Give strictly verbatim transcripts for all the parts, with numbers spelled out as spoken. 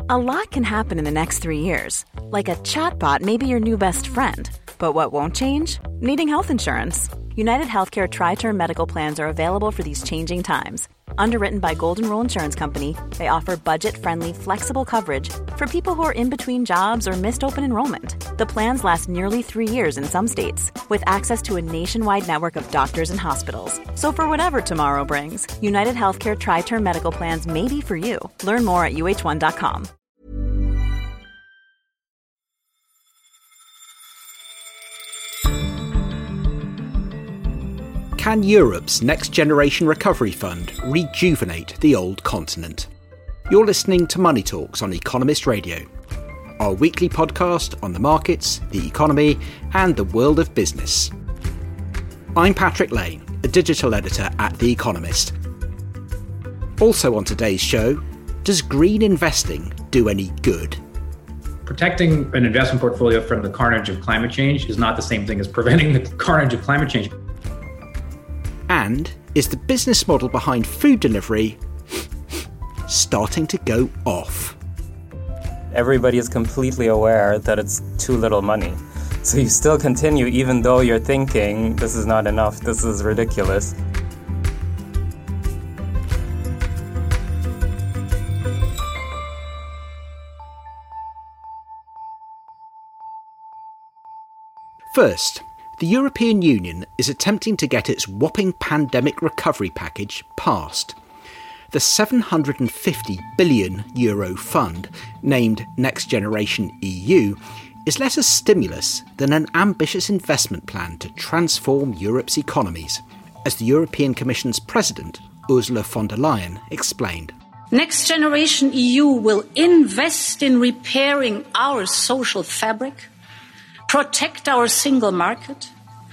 A lot can happen in the next three years. Like a chatbot may be your new best friend. But what won't change? Needing health insurance. United Healthcare Tri-Term Medical Plans are available for these changing times. Underwritten by Golden Rule Insurance Company, they offer budget-friendly, flexible coverage for people who are in between jobs or missed open enrollment. The plans last nearly three years in some states, with access to a nationwide network of doctors and hospitals. So for whatever tomorrow brings, United Healthcare Tri-Term Medical Plans may be for you. Learn more at U H one dot com. Can Europe's Next Generation Recovery Fund rejuvenate the old continent? You're listening to Money Talks on Economist Radio, our weekly podcast on the markets, the economy, and the world of business. I'm Patrick Lane, a digital editor at The Economist. Also on today's show, does green investing do any good? Protecting an investment portfolio from the carnage of climate change is not the same thing as preventing the carnage of climate change. And is the business model behind food delivery starting to go off? Everybody is completely aware that it's too little money. So you still continue even though you're thinking, this is not enough, this is ridiculous. First, the European Union is attempting to get its whopping pandemic recovery package passed. The seven hundred fifty billion euro fund, named Next Generation E U, is less a stimulus than an ambitious investment plan to transform Europe's economies, as the European Commission's President, Ursula von der Leyen, explained. Next Generation E U will invest in repairing our social fabric, protect our single market,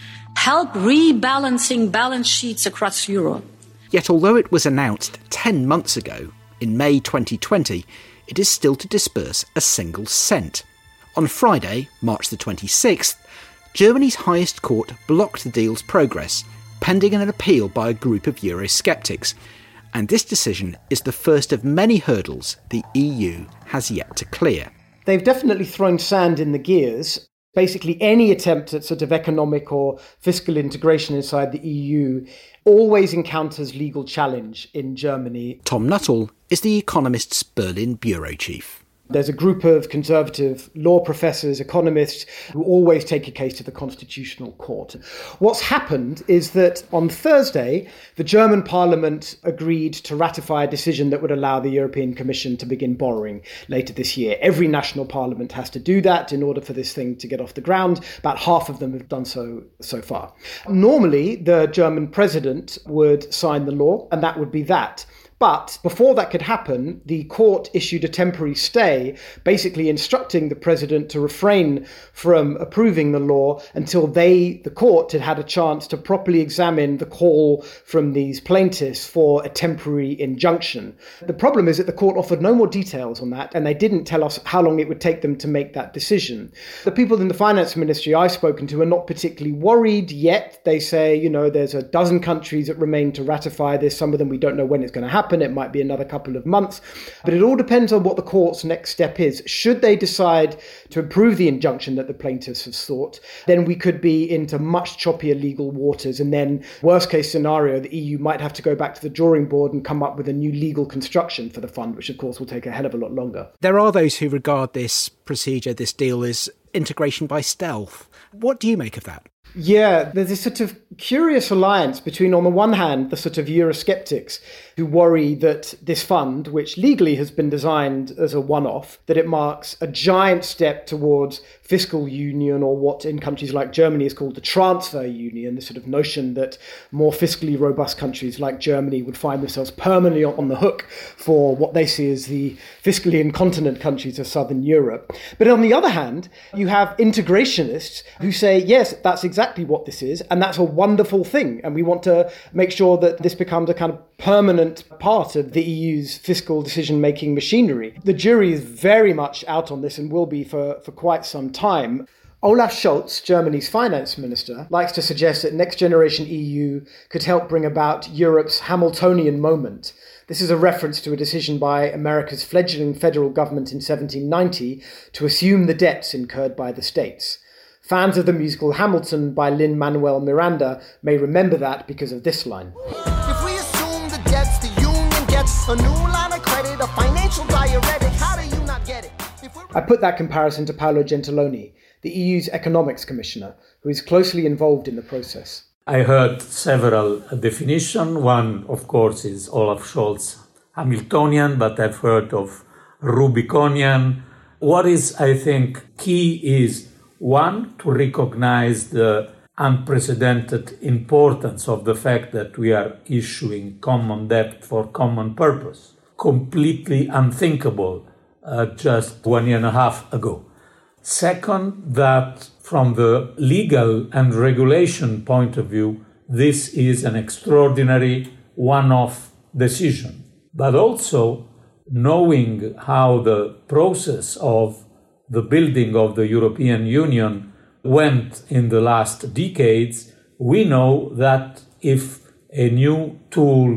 help rebalancing balance sheets across Europe. Yet although it was announced ten months ago, in May twenty twenty, it is still to disburse a single cent. On Friday, March the twenty-sixth, Germany's highest court blocked the deal's progress, pending an appeal by a group of Eurosceptics. And this decision is the first of many hurdles the E U has yet to clear. They've definitely thrown sand in the gears. Basically, any attempt at sort of economic or fiscal integration inside the E U always encounters legal challenge in Germany. Tom Nuttall is The Economist's Berlin bureau chief. There's a group of conservative law professors, economists, who always take a case to the Constitutional Court. What's happened is that on Thursday, the German parliament agreed to ratify a decision that would allow the European Commission to begin borrowing later this year. Every national parliament has to do that in order for this thing to get off the ground. About half of them have done so so far. Normally, the German president would sign the law, and that would be that. But before that could happen, the court issued a temporary stay, basically instructing the president to refrain from approving the law until they, the court, had had a chance to properly examine the call from these plaintiffs for a temporary injunction. The problem is that the court offered no more details on that, and they didn't tell us how long it would take them to make that decision. The people in the finance ministry I've spoken to are not particularly worried yet. They say, you know, there's a dozen countries that remain to ratify this. Some of them we don't know when it's going to happen. It might be another couple of months, but it all depends on what the court's next step is. Should they decide to approve the injunction that the plaintiffs have sought, then we could be into much choppier legal waters, and then worst case scenario, the E U might have to go back to the drawing board and come up with a new legal construction for the fund, which of course will take a hell of a lot longer. There are those who regard this procedure, this deal, as integration by stealth. What do you make of that? Yeah, there's this sort of curious alliance between, on the one hand, the sort of Eurosceptics who worry that this fund, which legally has been designed as a one-off, that it marks a giant step towards fiscal union, or what in countries like Germany is called the transfer union, the sort of notion that more fiscally robust countries like Germany would find themselves permanently on the hook for what they see as the fiscally incontinent countries of Southern Europe. But on the other hand, you have integrationists who say, yes, that's exactly what this is, and that's a wonderful thing, and we want to make sure that this becomes a kind of permanent part of the E U's fiscal decision-making machinery. The jury is very much out on this and will be for, for quite some time. Olaf Scholz, Germany's finance minister, likes to suggest that Next Generation E U could help bring about Europe's Hamiltonian moment, This is a reference to a decision by America's fledgling federal government in seventeen ninety to assume the debts incurred by the states. Fans of the musical Hamilton by Lin-Manuel Miranda may remember that because of this line. If we assume the debts, the union gets a new line of credit, a financial diuretic, how do you not get it? I put that comparison to Paolo Gentiloni, the E U's economics commissioner, who is closely involved in the process. I heard several definitions. One, of course, is Olaf Scholz Hamiltonian, but I've heard of Rubiconian. What is, I think, key is, one, to recognize the unprecedented importance of the fact that we are issuing common debt for common purpose. Completely unthinkable uh, just one year and a half ago. Second, that from the legal and regulation point of view, this is an extraordinary one-off decision. But also, knowing how the process of the building of the European Union went in the last decades, we know that if a new tool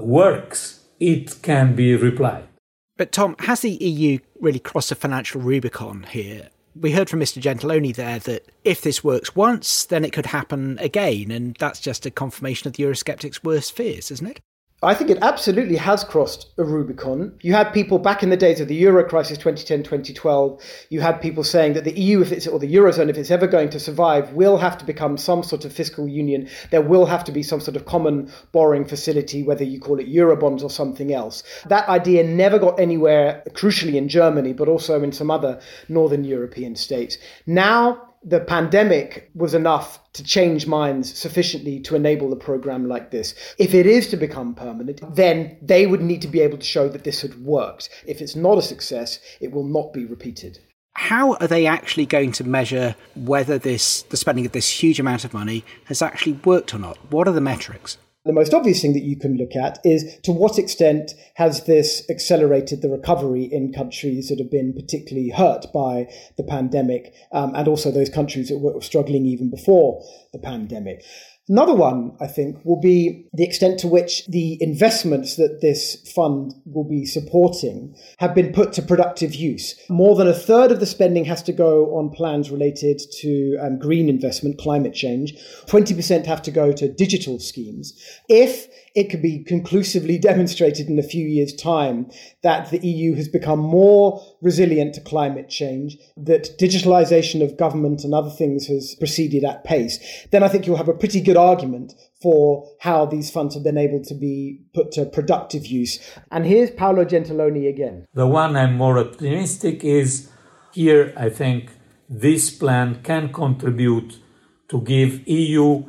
works, it can be replied. But Tom, has the E U really crossed a financial Rubicon here? We heard from Mister Gentiloni there that if this works once, then it could happen again, and that's just a confirmation of the Eurosceptics' worst fears, isn't it? I think it absolutely has crossed a Rubicon. You had people back in the days of the Euro crisis, twenty ten, twenty twelve, you had people saying that the E U, if it's, or the Eurozone, if it's ever going to survive, will have to become some sort of fiscal union. There will have to be some sort of common borrowing facility, whether you call it Eurobonds or something else. That idea never got anywhere, crucially in Germany, but also in some other Northern European states. Now, the pandemic was enough to change minds sufficiently to enable a program like this. If it is to become permanent, then they would need to be able to show that this had worked. If it's not a success, it will not be repeated. How are they actually going to measure whether this, the spending of this huge amount of money has actually worked or not? What are the metrics? The most obvious thing that you can look at is to what extent has this accelerated the recovery in countries that have been particularly hurt by the pandemic, um, and also those countries that were struggling even before the pandemic. Another one, I think, will be the extent to which the investments that this fund will be supporting have been put to productive use. More than a third of the spending has to go on plans related to um, green investment, climate change. twenty percent have to go to digital schemes. If it could be conclusively demonstrated in a few years' time that the E U has become more resilient to climate change, that digitalization of government and other things has proceeded at pace, then I think you'll have a pretty good argument for how these funds have been able to be put to productive use. And here's Paolo Gentiloni again. The one I'm more optimistic is here, I think this plan can contribute to give E U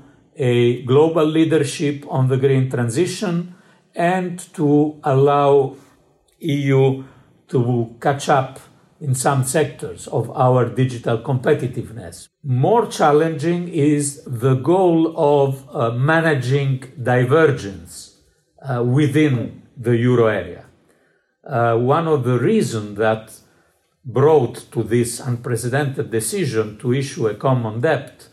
a global leadership on the green transition and to allow E U to catch up in some sectors of our digital competitiveness. More challenging is the goal of uh, managing divergence uh, within the euro area. Uh, one of the reasons that brought to this unprecedented decision to issue a common debt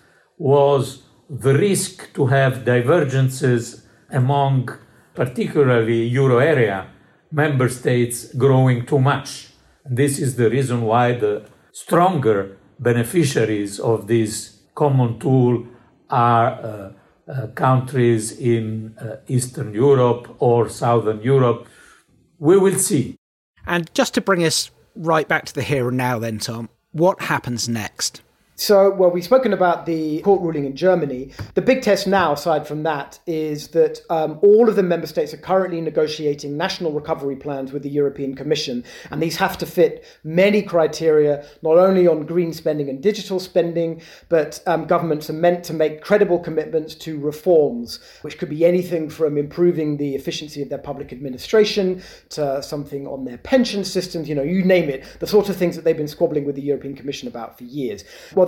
was the risk to have divergences among particularly euro area member states growing too much. This is the reason why the stronger beneficiaries of this common tool are uh, uh, countries in uh, Eastern Europe or Southern Europe. We will see. And just to bring us right back to the here and now then, Tom, what happens next? So, well, we've spoken about the court ruling in Germany. The big test now, aside from that, is that um, all of the member states are currently negotiating national recovery plans with the European Commission. And these have to fit many criteria, not only on green spending and digital spending, but um, governments are meant to make credible commitments to reforms, which could be anything from improving the efficiency of their public administration to something on their pension systems, you know, you name it, the sort of things that they've been squabbling with the European Commission about for years. Well,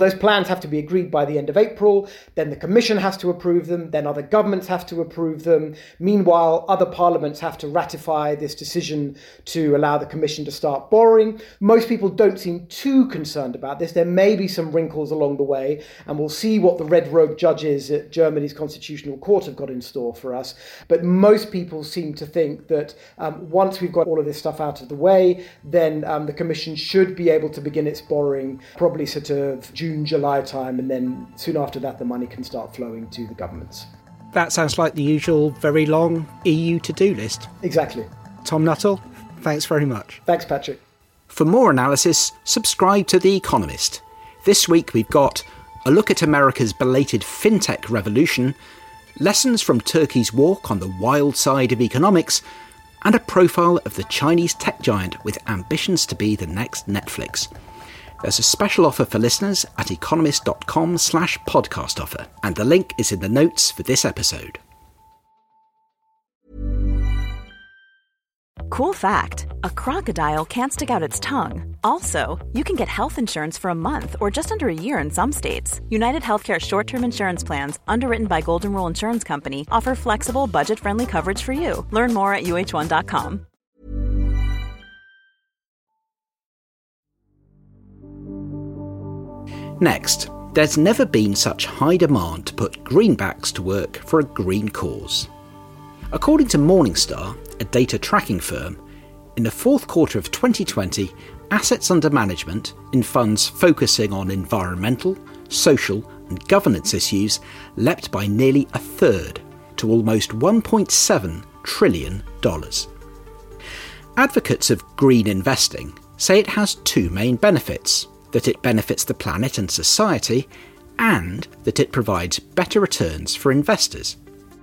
those plans have to be agreed by the end of April. Then the Commission has to approve them. Then other governments have to approve them. Meanwhile, other parliaments have to ratify this decision to allow the Commission to start borrowing. Most people don't seem too concerned about this. There may be some wrinkles along the way, and we'll see what the red rogue judges at Germany's Constitutional Court have got in store for us. But most people seem to think that um, once we've got all of this stuff out of the way, then um, the Commission should be able to begin its borrowing probably sort of June, July time, and then soon after that the money can start flowing to the governments. That sounds like the usual very long E U to-do list. Exactly. Tom Nuttall, thanks very much. Thanks, Patrick. For more analysis, subscribe to The Economist. This week we've got a look at America's belated fintech revolution, lessons from Turkey's walk on the wild side of economics, and a profile of the Chinese tech giant with ambitions to be the next Netflix. There's a special offer for listeners at economist.com slash podcast offer, and the link is in the notes for this episode. Cool fact, a crocodile can't stick out its tongue. Also, you can get health insurance for a month or just under a year in some states. United Healthcare short-term insurance plans, underwritten by Golden Rule Insurance Company, offer flexible, budget-friendly coverage for you. Learn more at U H one dot com. Next, there's never been such high demand to put greenbacks to work for a green cause. According to Morningstar, a data tracking firm, in the fourth quarter of twenty twenty, assets under management in funds focusing on environmental, social and governance issues leapt by nearly a third to almost one point seven trillion dollars. Advocates of green investing say it has two main benefits: that it benefits the planet and society, and that it provides better returns for investors.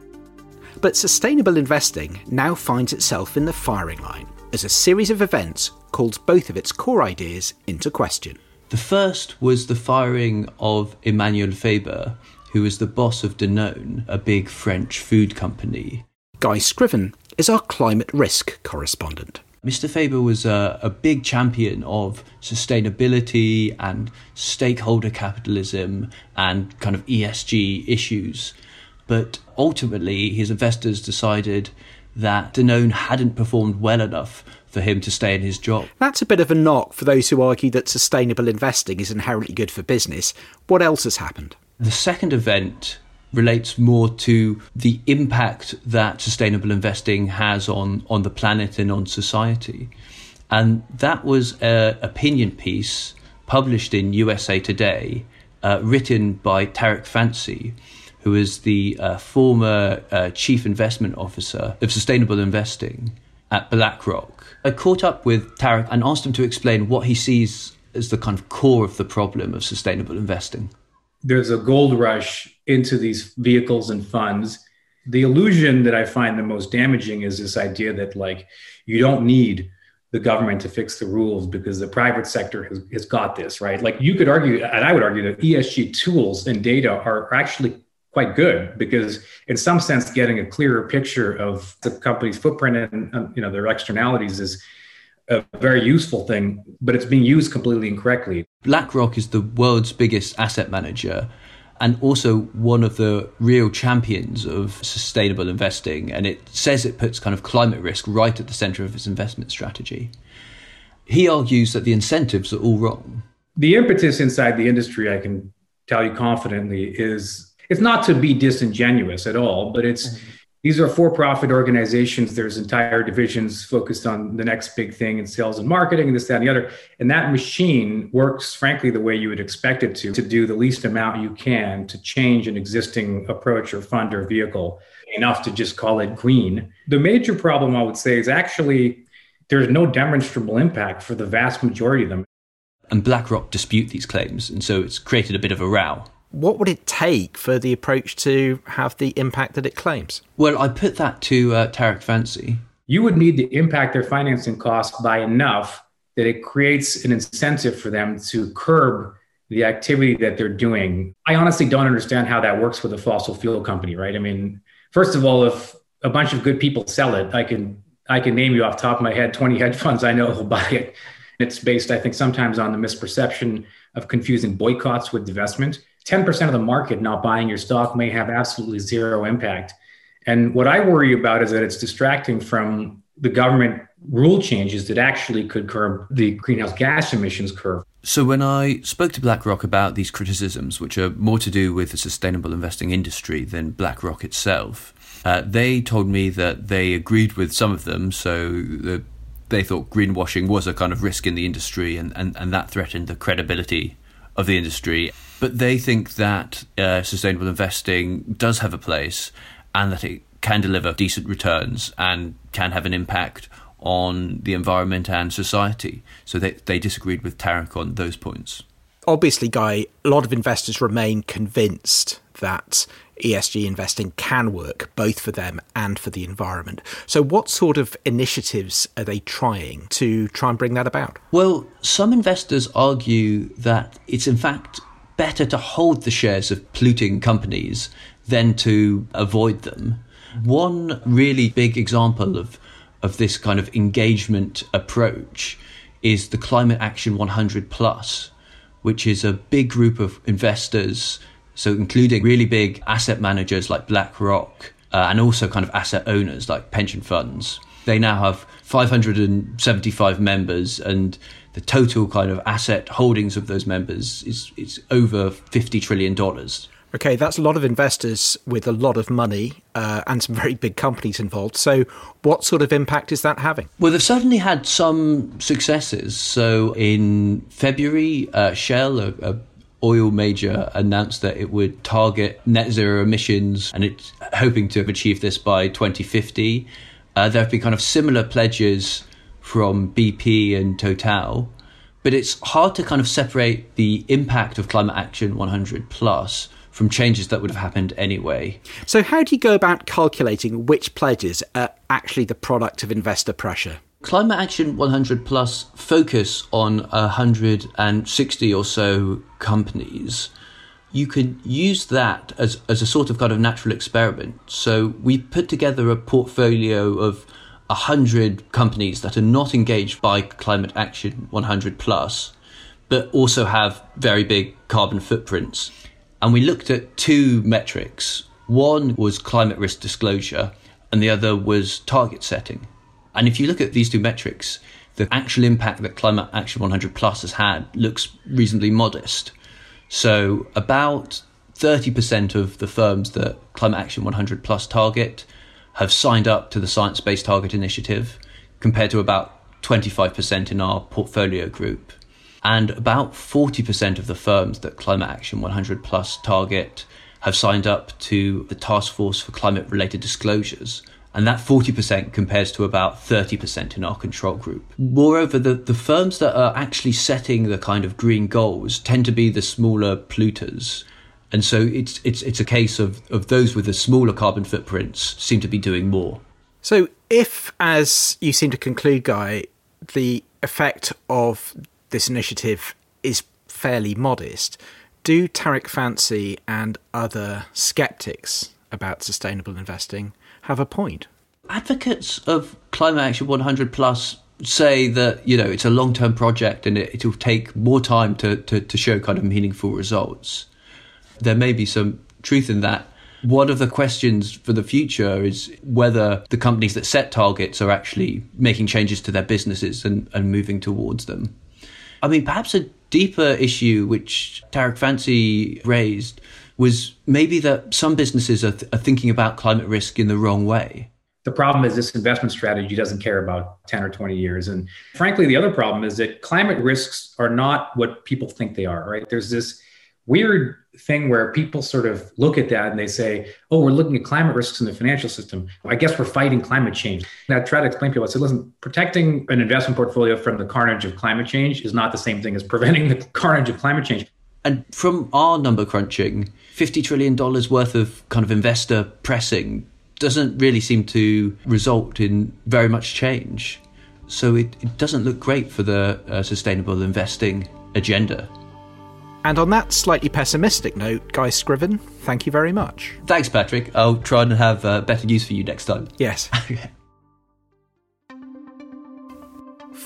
But sustainable investing now finds itself in the firing line as a series of events calls both of its core ideas into question. The first was the firing of Emmanuel Faber, who was the boss of Danone, a big French food company. Guy Scriven is our climate risk correspondent. Mister Faber was a, a big champion of sustainability and stakeholder capitalism and kind of E S G issues. But ultimately, his investors decided that Danone hadn't performed well enough for him to stay in his job. That's a bit of a knock for those who argue that sustainable investing is inherently good for business. What else has happened? The second event relates more to the impact that sustainable investing has on, on the planet and on society. And that was an opinion piece published in U S A Today, uh, written by Tariq Fancy, who is the uh, former uh, chief investment officer of sustainable investing at BlackRock. I caught up with Tariq and asked him to explain what he sees as the kind of core of the problem of sustainable investing. There's a gold rush into these vehicles and funds. The illusion that I find the most damaging is this idea that, like, you don't need the government to fix the rules because the private sector has, has got this, right? Like, you could argue, and I would argue, that E S G tools and data are actually quite good because, in some sense, getting a clearer picture of the company's footprint and, and you know their externalities is a very useful thing, but it's being used completely incorrectly. BlackRock is the world's biggest asset manager and also one of the real champions of sustainable investing. And it says it puts kind of climate risk right at the center of its investment strategy. He argues that the incentives are all wrong. The impetus inside the industry, I can tell you confidently, is it's not to be disingenuous at all, but it's mm-hmm. These are for-profit organizations. There's entire divisions focused on the next big thing in sales and marketing and this, that, and the other. And that machine works, frankly, the way you would expect it to, to do the least amount you can to change an existing approach or fund or vehicle enough to just call it green. The major problem, I would say, is actually there's no demonstrable impact for the vast majority of them. And BlackRock dispute these claims, and so it's created a bit of a row. What would it take for the approach to have the impact that it claims? Well, I put that to uh, Tariq Fancy. You would need to impact their financing costs by enough that it creates an incentive for them to curb the activity that they're doing. I honestly don't understand how that works with a fossil fuel company, right? I mean, first of all, if a bunch of good people sell it, I can I can name you off the top of my head twenty hedge funds I know who'll buy it. It's based, I think, sometimes on the misperception of confusing boycotts with divestment. ten percent of the market not buying your stock may have absolutely zero impact. And what I worry about is that it's distracting from the government rule changes that actually could curb the greenhouse gas emissions curve. So when I spoke to BlackRock about these criticisms, which are more to do with the sustainable investing industry than BlackRock itself, uh, they told me that they agreed with some of them. So the, they thought greenwashing was a kind of risk in the industry, and, and, and that threatened the credibility of the industry. But they think that uh, sustainable investing does have a place and that it can deliver decent returns and can have an impact on the environment and society. So they, they disagreed with Tarek on those points. Obviously, Guy, a lot of investors remain convinced that E S G investing can work both for them and for the environment. So what sort of initiatives are they trying to try and bring that about? Well, some investors argue that it's in fact better to hold the shares of polluting companies than to avoid them. One really big example of of this kind of engagement approach is the Climate Action one hundred plus, which is a big group of investors, so including really big asset managers like BlackRock, uh, and also kind of asset owners like pension funds. They now have five hundred seventy-five members, and the total kind of asset holdings of those members is, is over fifty trillion dollars. Okay, that's a lot of investors with a lot of money uh, and some very big companies involved. So what sort of impact is that having? Well, they've certainly had some successes. So in February, uh, Shell, a, a oil major, announced that it would target net zero emissions, and it's hoping to achieve this by twenty fifty. Uh, there have been kind of similar pledges from B P and Total, but it's hard to kind of separate the impact of Climate Action one hundred plus from changes that would have happened anyway. So how do you go about calculating which pledges are actually the product of investor pressure? Climate Action one hundred plus focus on one hundred sixty or so companies. You can use that as, as a sort of kind of natural experiment. So we put together a portfolio of one hundred companies that are not engaged by Climate Action one hundred plus, but also have very big carbon footprints. And we looked at two metrics. One was climate risk disclosure, and the other was target setting. And if you look at these two metrics, the actual impact that Climate Action one hundred plus has had looks reasonably modest. So about thirty percent of the firms that Climate Action one hundred plus target have signed up to the Science Based Target Initiative, compared to about twenty-five percent in our portfolio group. And about forty percent of the firms that Climate Action one hundred plus target have signed up to the Task Force for Climate-Related Disclosures. And that forty percent compares to about thirty percent in our control group. Moreover, the, the firms that are actually setting the kind of green goals tend to be the smaller polluters. And so it's it's it's a case of, of those with the smaller carbon footprints seem to be doing more. So if, as you seem to conclude, Guy, the effect of this initiative is fairly modest, do Tarek Fancy and other sceptics about sustainable investing have a point? Advocates of Climate Action one hundred plus say that, you know, it's a long-term project and it, it'll take more time to, to, to show kind of meaningful results. There may be some truth in that. One of the questions for the future is whether the companies that set targets are actually making changes to their businesses and, and moving towards them. I mean, perhaps a deeper issue which Tarek Fancy raised was maybe that some businesses are, th- are thinking about climate risk in the wrong way. The problem is this investment strategy doesn't care about ten or twenty years. And frankly, the other problem is that climate risks are not what people think they are, right? There's this weird thing where people sort of look at that and they say, oh, we're looking at climate risks in the financial system. I guess we're fighting climate change. And I try to explain to people, I said, listen, protecting an investment portfolio from the carnage of climate change is not the same thing as preventing the carnage of climate change. And from our number crunching, fifty trillion dollars worth of kind of investor pressing doesn't really seem to result in very much change. So it, it doesn't look great for the uh, sustainable investing agenda. And on that slightly pessimistic note, Guy Scriven, thank you very much. Thanks, Patrick. I'll try and have uh, better news for you next time. Yes.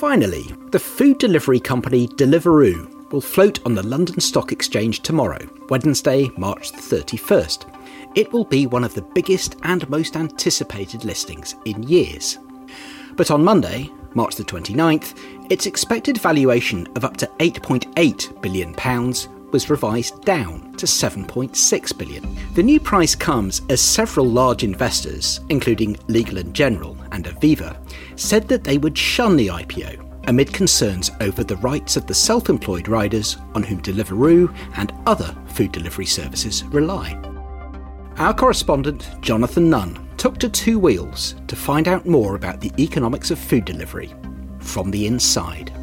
Finally, the food delivery company Deliveroo will float on the London Stock Exchange tomorrow, Wednesday, March the thirty-first. It will be one of the biggest and most anticipated listings in years. But on Monday, March the twenty-ninth, its expected valuation of up to eight point eight billion pounds was revised down to seven point six billion pounds. The new price comes as several large investors, including Legal and General and Aviva, said that they would shun the I P O amid concerns over the rights of the self-employed riders on whom Deliveroo and other food delivery services rely. Our correspondent, Jonathan Nunn, took to Two Wheels to find out more about the economics of food delivery from the inside.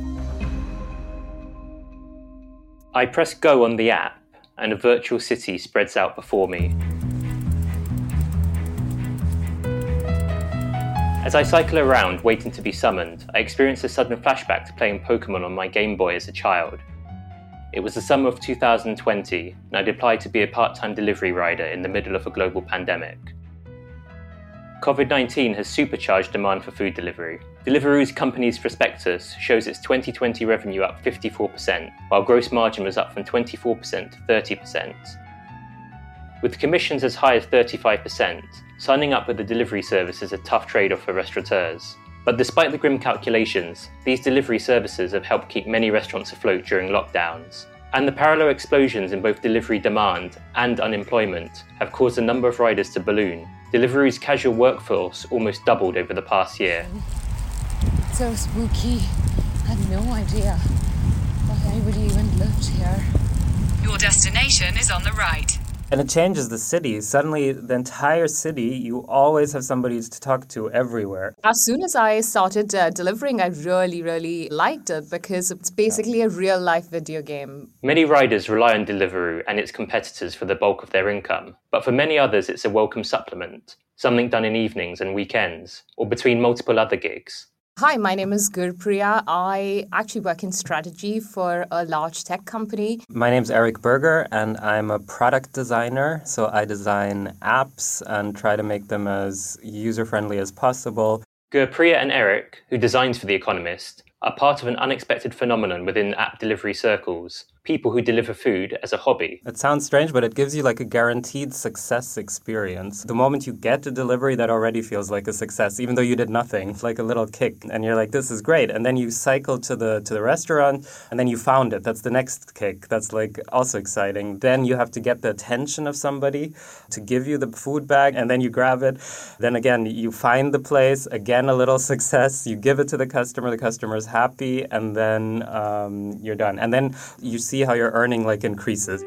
I press go on the app and a virtual city spreads out before me. As I cycle around waiting to be summoned, I experience a sudden flashback to playing Pokemon on my Game Boy as a child. It was the summer of two thousand twenty, and I'd applied to be a part-time delivery rider in the middle of a global pandemic. covid nineteen has supercharged demand for food delivery. Deliveroo's company's prospectus shows its twenty twenty revenue up fifty-four percent, while gross margin was up from twenty-four percent to thirty percent. With commissions as high as thirty-five percent, signing up with the delivery service is a tough trade-off for restaurateurs. But despite the grim calculations, these delivery services have helped keep many restaurants afloat during lockdowns. And the parallel explosions in both delivery demand and unemployment have caused the number of riders to balloon. Deliveroo's casual workforce almost doubled over the past year. It's so spooky. I had no idea that anybody even lived here. Your destination is on the right. And it changes the city. Suddenly, the entire city, you always have somebody to talk to everywhere. As soon as I started uh, delivering, I really, really liked it because it's basically a real-life video game. Many riders rely on Deliveroo and its competitors for the bulk of their income. But for many others, it's a welcome supplement, something done in evenings and weekends, or between multiple other gigs. Hi, my name is Gurpriya. I actually work in strategy for a large tech company. My name's Eric Berger, and I'm a product designer. So I design apps and try to make them as user-friendly as possible. Gurpriya and Eric, who designs for The Economist, are part of an unexpected phenomenon within app delivery circles. People who deliver food as a hobby. It sounds strange, but it gives you like a guaranteed success experience. The moment you get a delivery, that already feels like a success, even though you did nothing. It's like a little kick, and you're like, this is great. And then you cycle to the to the restaurant, and then you found it. That's the next kick. That's like also exciting. Then you have to get the attention of somebody to give you the food bag, and then you grab it. Then again, you find the place. Again, a little success. You give it to the customer. The customer's happy, and then um, you're done. And then you see how your earning like increases.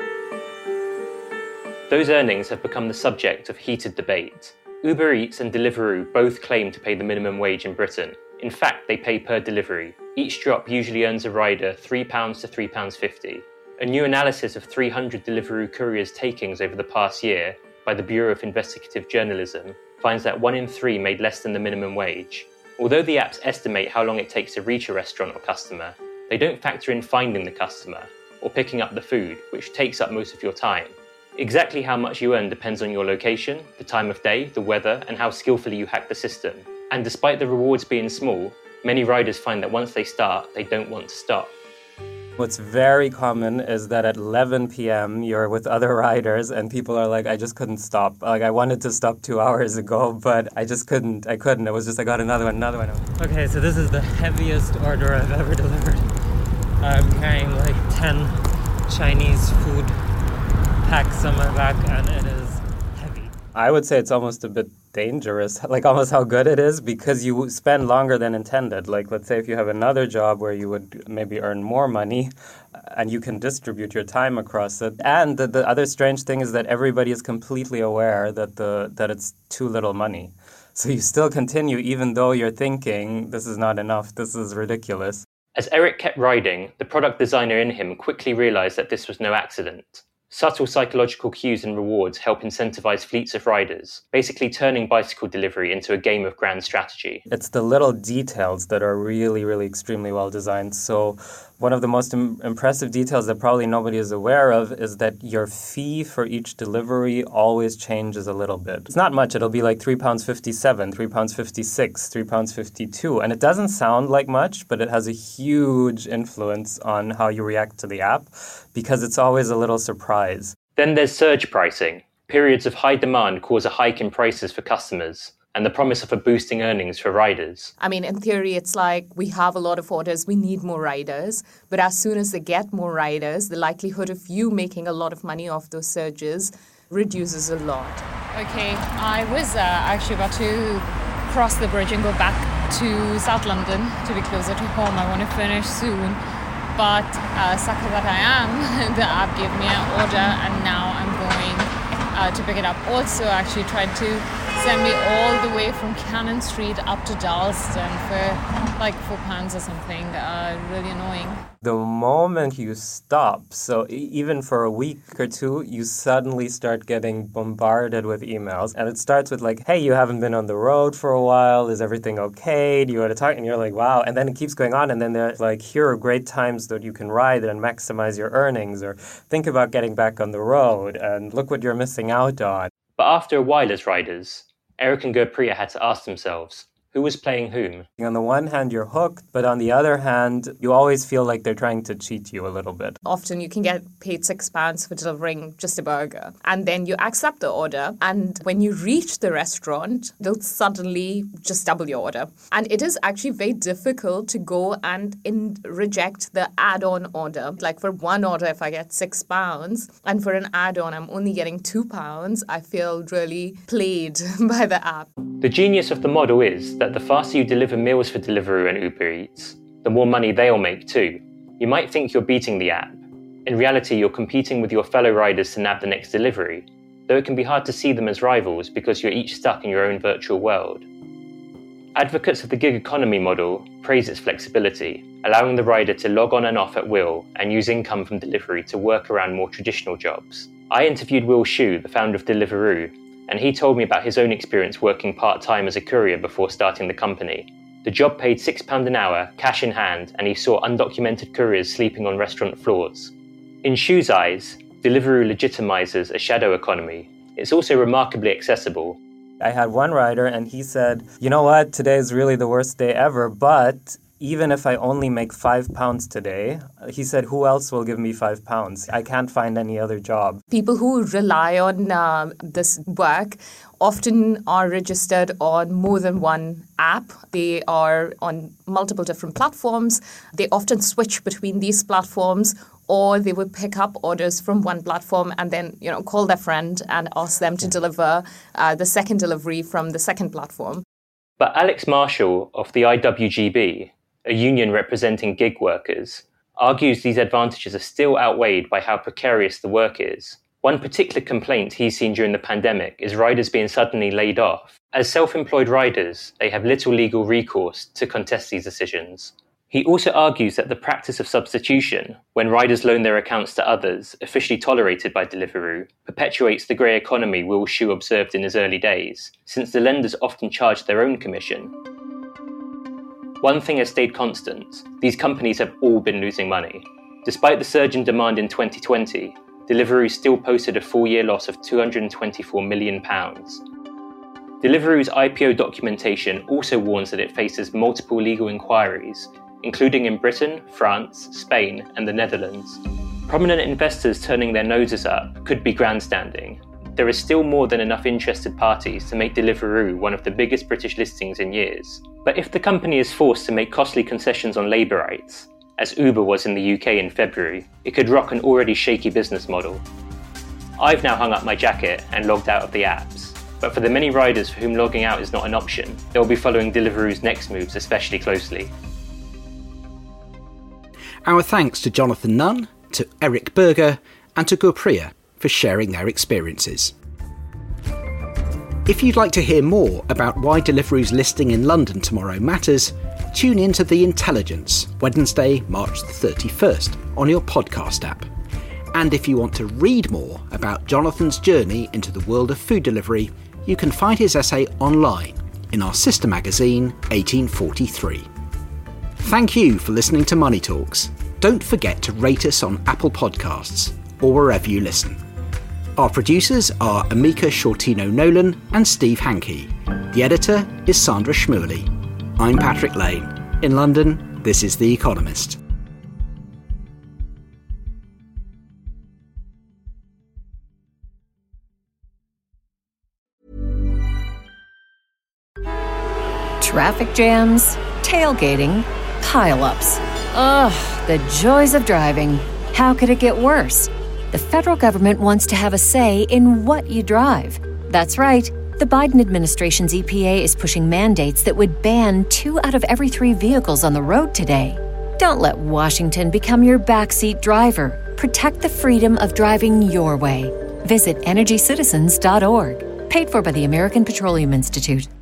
Those earnings have become the subject of heated debate. Uber Eats and Deliveroo both claim to pay the minimum wage in Britain. In fact, they pay per delivery. Each drop usually earns a rider three pounds to three pounds fifty. A new analysis of three hundred Deliveroo couriers' takings over the past year by the Bureau of Investigative Journalism finds that one in three made less than the minimum wage. Although the apps estimate how long it takes to reach a restaurant or customer, they don't factor in finding the customer or picking up the food, which takes up most of your time. Exactly how much you earn depends on your location, the time of day, the weather, and how skillfully you hack the system. And despite the rewards being small, many riders find that once they start, they don't want to stop. What's very common is that at eleven p.m. you're with other riders and people are like, I just couldn't stop. Like, I wanted to stop two hours ago, but I just couldn't. I couldn't. It was just, I got another one, another one. Okay, so this is the heaviest order I've ever delivered. I'm carrying like ten Chinese food packs on my back, and it is heavy. I would say it's almost a bit dangerous, like almost how good it is, because you spend longer than intended. Like, let's say if you have another job where you would maybe earn more money and you can distribute your time across it. And the, the other strange thing is that everybody is completely aware that the that it's too little money. So you still continue even though you're thinking, this is not enough, this is ridiculous. As Eric kept riding, the product designer in him quickly realized that this was no accident. Subtle psychological cues and rewards help incentivize fleets of riders, basically turning bicycle delivery into a game of grand strategy. It's the little details that are really, really extremely well designed. So One of the most im- impressive details that probably nobody is aware of is that your fee for each delivery always changes a little bit. It's not much. It'll be like three pounds fifty-seven, three pounds fifty-six, three pounds fifty-two. And it doesn't sound like much, but it has a huge influence on how you react to the app because it's always a little surprise. Then there's surge pricing. Periods of high demand cause a hike in prices for customers, and the promise of a boosting earnings for riders. I mean, in theory, it's like we have a lot of orders, we need more riders. But as soon as they get more riders, the likelihood of you making a lot of money off those surges reduces a lot. Okay, I was uh, actually about to cross the bridge and go back to South London to be closer to home. I want to finish soon. But uh, sucker that I am, the app gave me an order and now I'm going uh, to pick it up. Also, actually tried to send me all the way from Cannon Street up to Dalston for like four pounds or something. Uh, really annoying. The moment you stop, so even for a week or two, you suddenly start getting bombarded with emails. And it starts with like, hey, you haven't been on the road for a while. Is everything okay? Do you want to talk? And you're like, wow. And then it keeps going on. And then they're like, here are great times that you can ride and maximize your earnings. Or think about getting back on the road. And look what you're missing out on. But after a while as riders, Eric and Gurpriya had to ask themselves, who was playing whom? On the one hand, you're hooked, but on the other hand, you always feel like they're trying to cheat you a little bit. Often you can get paid six pounds for delivering just a burger. And then you accept the order. And when you reach the restaurant, they'll suddenly just double your order. And it is actually very difficult to go and in- reject the add-on order. Like for one order, if I get six pounds, and for an add-on, I'm only getting two pounds, I feel really played by the app. The genius of the model is that the faster you deliver meals for Deliveroo and Uber Eats, the more money they'll make too. You might think you're beating the app. In reality, you're competing with your fellow riders to nab the next delivery, though it can be hard to see them as rivals because you're each stuck in your own virtual world. Advocates of the gig economy model praise its flexibility, allowing the rider to log on and off at will and use income from delivery to work around more traditional jobs. I interviewed Will Shu, the founder of Deliveroo, and he told me about his own experience working part-time as a courier before starting the company. The job paid six pounds an hour, cash in hand, and he saw undocumented couriers sleeping on restaurant floors. In Shu's eyes, Deliveroo legitimizes a shadow economy. It's also remarkably accessible. I had one rider and he said, you know what, today is really the worst day ever, but even if I only make five pounds today, he said, who else will give me five pounds? I can't find any other job. People who rely on uh, this work often are registered on more than one app. They are on multiple different platforms. They often switch between these platforms, or they would pick up orders from one platform and then, you know, call their friend and ask them to deliver uh, the second delivery from the second platform. But Alex Marshall of the I W G B, a union representing gig workers, argues these advantages are still outweighed by how precarious the work is. One particular complaint he's seen during the pandemic is riders being suddenly laid off. As self-employed riders, they have little legal recourse to contest these decisions. He also argues that the practice of substitution, when riders loan their accounts to others, officially tolerated by Deliveroo, perpetuates the grey economy Will Shu observed in his early days, since the lenders often charge their own commission. One thing has stayed constant: these companies have all been losing money. Despite the surge in demand in twenty twenty, Deliveroo still posted a full-year loss of two hundred twenty-four million pounds. Deliveroo's I P O documentation also warns that it faces multiple legal inquiries, including in Britain, France, Spain, and the Netherlands. Prominent investors turning their noses up could be grandstanding. There is still more than enough interested parties to make Deliveroo one of the biggest British listings in years. But if the company is forced to make costly concessions on labour rights, as Uber was in the U K in February, it could rock an already shaky business model. I've now hung up my jacket and logged out of the apps, but for the many riders for whom logging out is not an option, they'll be following Deliveroo's next moves especially closely. Our thanks to Jonathan Nunn, to Eric Berger, and to Gurpriya for sharing their experiences. If you'd like to hear more about why Deliveroo's listing in London tomorrow matters, tune in to The Intelligence, Wednesday, March the thirty-first, on your podcast app. And if you want to read more about Jonathan's journey into the world of food delivery, you can find his essay online in our sister magazine, eighteen forty-three. Thank you for listening to Money Talks. don't forget to rate us on Apple Podcasts or wherever you listen. Our producers are Amika Shortino-Nolan and Steve Hankey. The editor is Sandra Schmurley. I'm Patrick Lane. In London, this is The Economist. Traffic jams, tailgating, pile-ups. Ugh, the joys of driving. How could it get worse? The federal government wants to have a say in what you drive. That's right. The Biden administration's E P A is pushing mandates that would ban two out of every three vehicles on the road today. Don't let Washington become your backseat driver. Protect the freedom of driving your way. Visit energy citizens dot org. Paid for by the American Petroleum Institute.